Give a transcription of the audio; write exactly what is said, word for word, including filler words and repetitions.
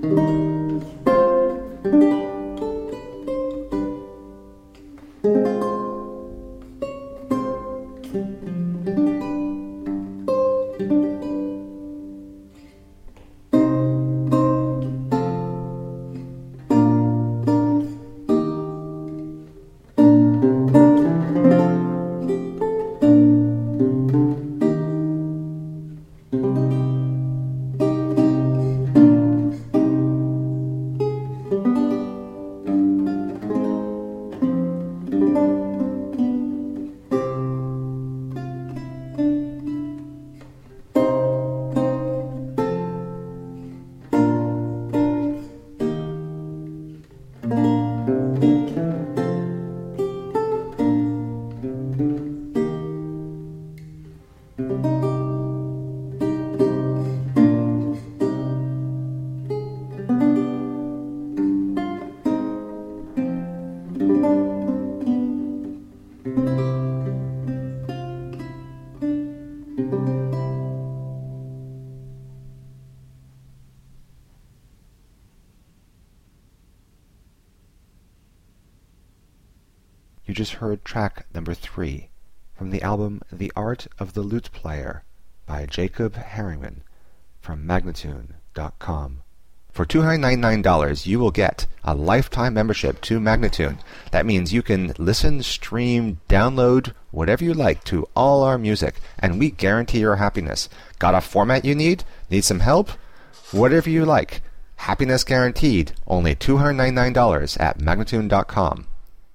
You just heard track number three from the album The Art of the Lute Player by Jacob Herringman from Magnatune dot com. For two hundred ninety-nine dollars, you will get a lifetime membership to Magnatune. That means you can listen, stream, download, whatever you like to all our music, and we guarantee your happiness. Got a format you need? Need some help? Whatever you like. Happiness guaranteed. Only two hundred ninety-nine dollars at Magnatune dot com.